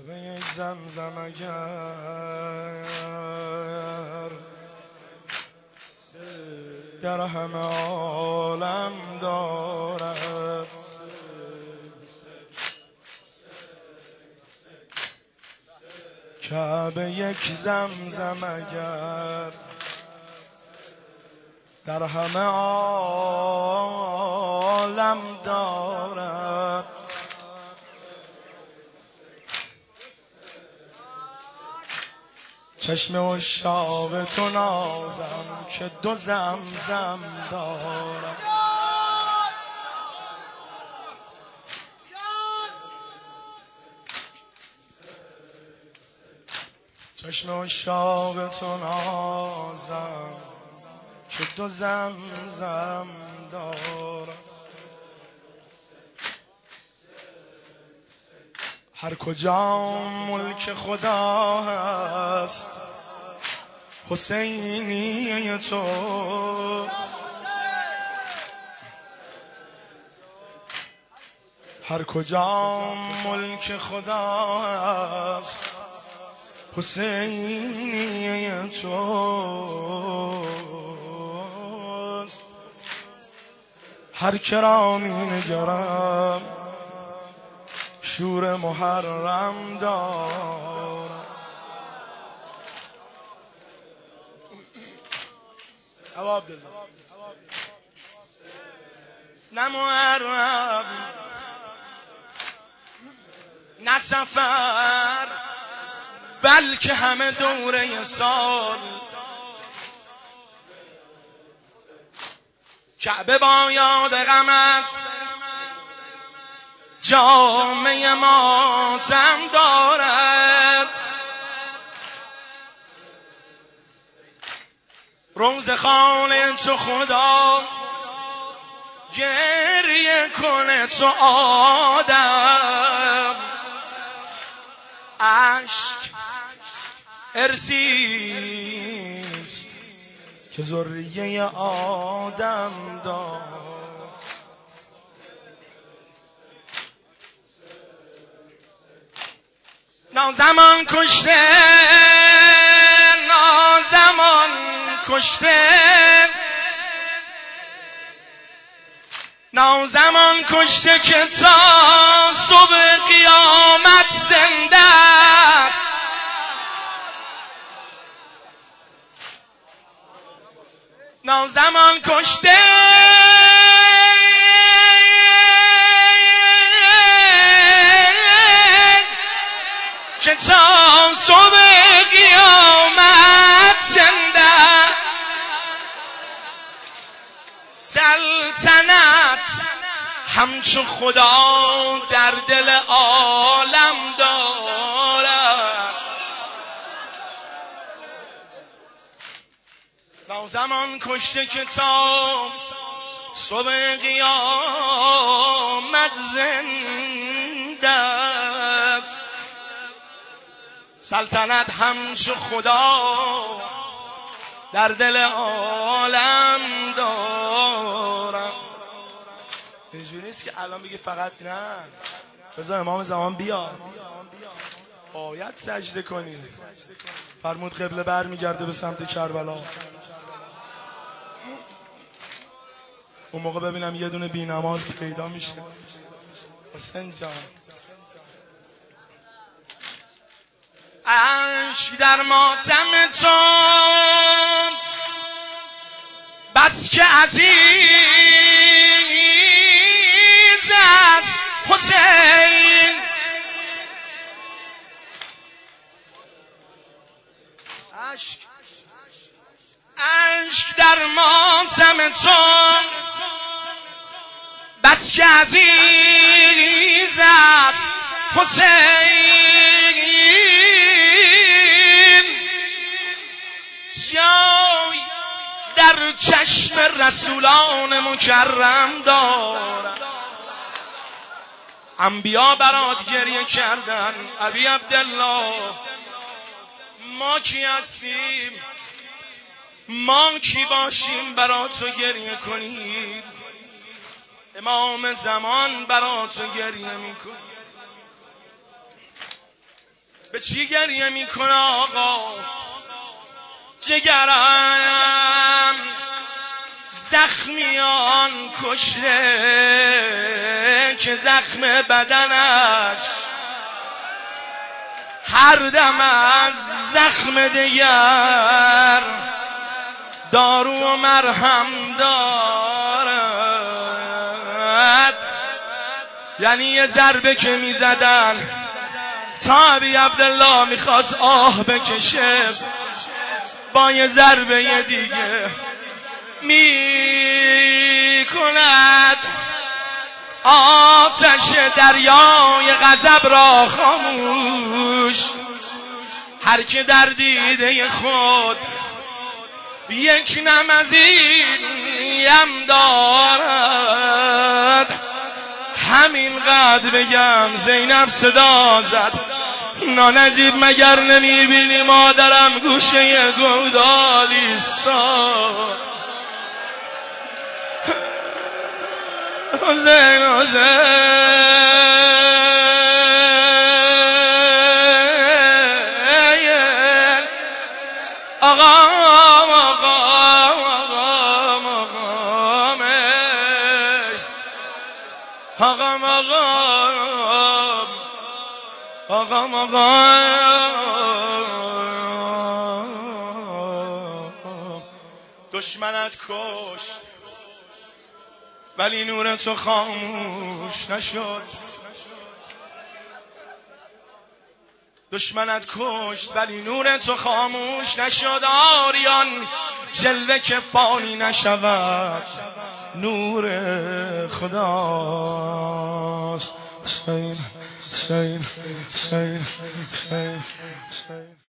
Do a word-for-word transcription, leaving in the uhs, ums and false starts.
کعبه زمزم اگر در همه عالم دارد، کعبه یک زمزم اگر در همه عالم دارد، چشم عشاق تو نازم که دو زمزم دارد. چشم عشاق تو نازم که دو زمزم دارد. هر کجا ملک خدا هست حسینی توست، هر کجا ملک خدا هست حسینی توست. هر کرا می نگرم شور محرم دارم. ابا عبدالله نه محرم نه سفر، بلکه همه دوره سال کعبه با یاد غمت جامعه ماتم دارد. روز خانه تو خدا گریه کنه تو آدم، عشق ارسیست که ذریه آدم دارد. نازمان کشته نازمان کشته نازمان کشته که تا صبح قیامت زنده است. نازمان کشته که تا صبح قیامت زنده است. سلطنت همچو خدا در دل عالم دارد. نازمان کشته که تا صبح قیامت زنده است. سلطنت همچو خدا در دل عالم دارم. اینجوری نیست که الان بگی فقط نه، بذار امام زمان بیاد، باید سجده کنی. فرمود قبله بر میگرده به سمت کربلا. اون موقع ببینم یه دونه بی نماز پیدا میشه. حسین جان اشک در ماتم تو بس که عزیز است حسین. اشک اشک در ماتم تو بس که عزیز است حسین. جای در چشم رسولان مکرم دارد. انبیا برات گریه کردن. ابی عبدالله ما کی هستیم؟ ما کی باشیم برات تو گریه کنیم؟ امام زمان برات تو گریه میکنه. چی گریه میکنه آقا؟ جگرم زخمیان کشته که زخم بدنش هر دم از زخم دیگر دارو و مرهم دارد. یعنی یه ضربه که میزدن تا ابی عبدالله میخواست آه بکشه، با یه ضربه دیگه میکند آتش دریای غضب را خاموش. هر که در دیده خود یک نم از اینم دارد، همینقدر بگم زینب صدا زد نانجیب مگر نمیبینی مادرم گوشه گودال ایستاد؟ حسین حسین آقا آقا آقا آقا آقا آقا دشمنت کشت ولی نور تو خاموش نشد. دشمنت کشت ولی نور تو خاموش نشد. آریان جلوه که فانی نشود نور خداست. حسین حسین حسین حسین حسین